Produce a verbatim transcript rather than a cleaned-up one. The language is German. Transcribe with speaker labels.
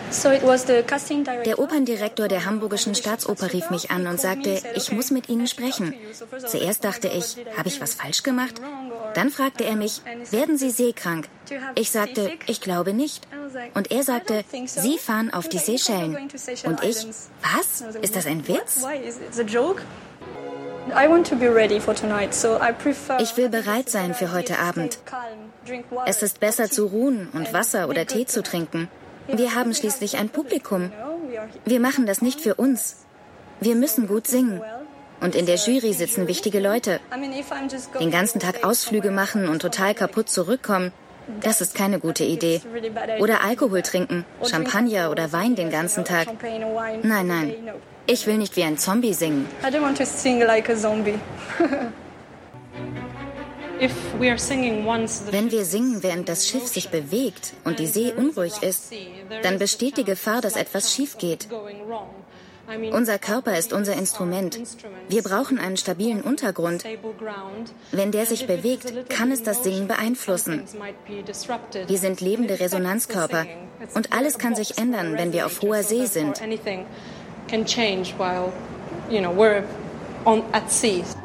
Speaker 1: Der Operndirektor der Hamburgischen Staatsoper rief mich an und sagte, ich muss mit Ihnen sprechen. Zuerst dachte ich, habe ich was falsch gemacht? Dann fragte er mich, werden Sie seekrank? Ich sagte, ich glaube nicht. Und er sagte, Sie fahren auf die Seychellen. Und ich, was? Ist das ein Witz? Ich will bereit sein für heute Abend. Es ist besser zu ruhen und Wasser oder Tee zu trinken. Wir haben schließlich ein Publikum. Wir machen das nicht für uns. Wir müssen gut singen. Und in der Jury sitzen wichtige Leute. Den ganzen Tag Ausflüge machen und total kaputt zurückkommen, das ist keine gute Idee. Oder Alkohol trinken, Champagner oder Wein den ganzen Tag. Nein, nein. Ich will nicht wie ein Zombie singen. Wenn wir singen, während das Schiff sich bewegt und die See unruhig ist, dann besteht die Gefahr, dass etwas schief geht. Unser Körper ist unser Instrument. Wir brauchen einen stabilen Untergrund. Wenn der sich bewegt, kann es das Singen beeinflussen. Wir sind lebende Resonanzkörper und alles kann sich ändern, wenn wir auf hoher See sind.